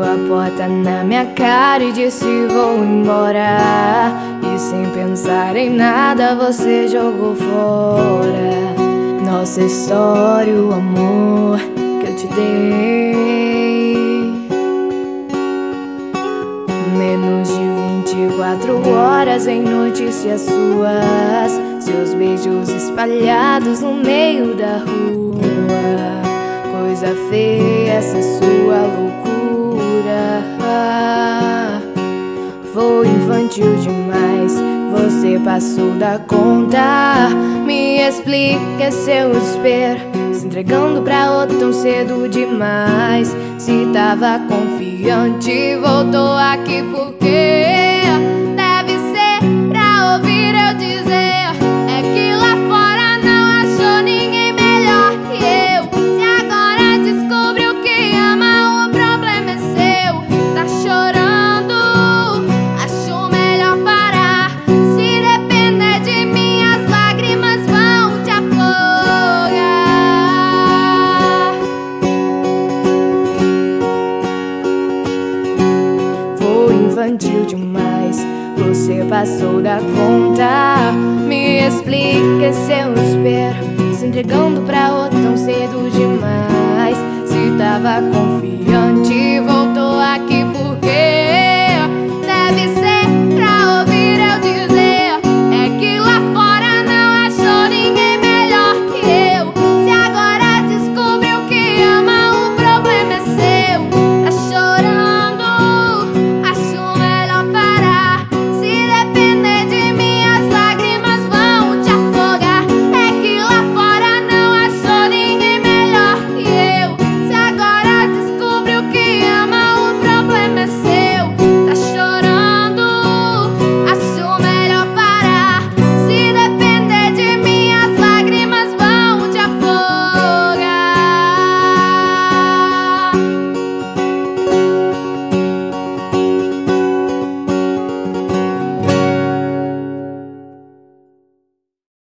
a porta na minha cara e disse vou embora. E sem pensar em nada você jogou fora nossa história, o amor que eu te dei. Menos de 24 horas em notícias suas, seus beijos espalhados no meio da rua. Coisa feia essa sua loucura. Foi infantil demais, você passou da conta. Me explica seu desespero, se entregando pra outro tão cedo demais. Se tava confiante, voltou aqui porque deve ser pra ouvir eu dizer. É que lá fora não achou ninguém melhor que eu. Se agora descobriu que ama, o problema é seu. Tá chorando, acho melhor parar. Se depender de mim, as lágrimas vão te afogar. Foi infantil demais, você passou da conta. Me explica seu desespero, se entregando pra outro tão cedo demais. Se tava confiante, voltou aqui porque